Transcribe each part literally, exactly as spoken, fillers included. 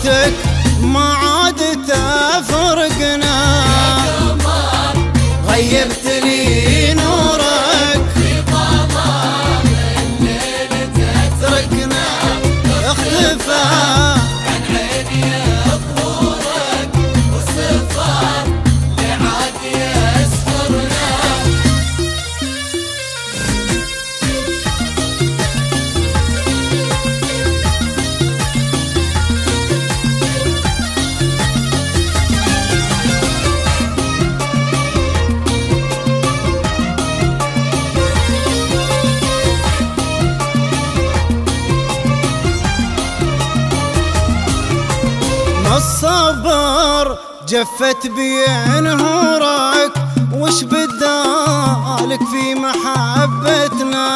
صورتك ما عاد تفرقنا. غيبت لي نورك في ظلام الليل تتركنا. اختفى عن عيني ظهورك والسفر لعاد يسهرنا. الصبر جفت بينهورك وش بدالك في محبتنا.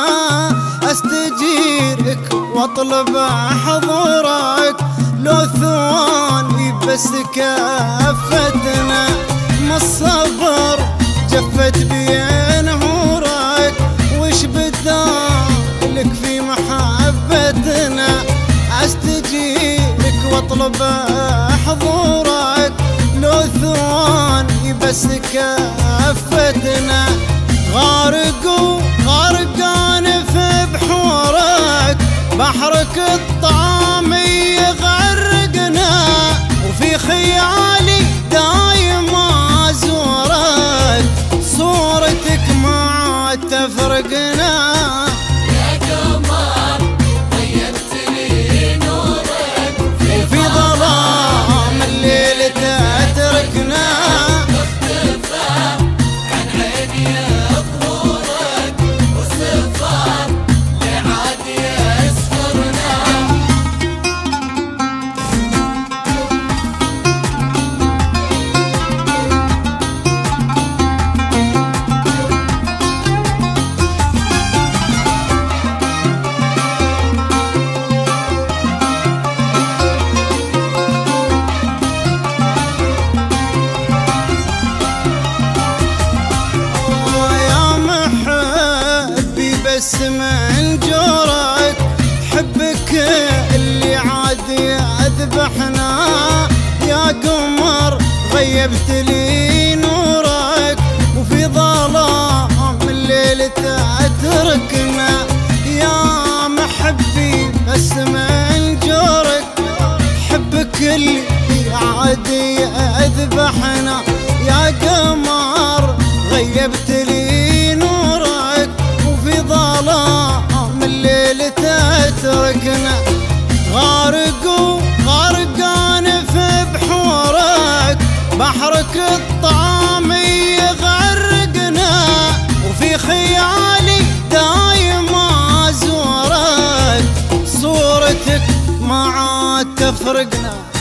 استجيرك واطلب حضورك لو ثواني بس كفتنا. ما الصبر جفت بينهورك وش بدالك في محبتنا. استجيرك واطلب حضورك لو ثواني بس كفتنا. غارق وغرقان في بحورك بحرك الطعام يغرقنا. وفي خيالي دايم ازورك صورتك ما تفرقنا. بس من جورك حبك اللي عاد يذبحنا. يا قمر غيبت لي نورك وفي ظلام الليل تتركنا. يا محبي بس من جورك حبك اللي عاد يذبحنا. يا قمر غيبت لي نورك وفي ظلام الليل تتركنا. غارق وغرقان في بحورك بحرك الطعام يغرقنا. وفي خيالي دايم ازورك صورتك ما عاد تفرقنا.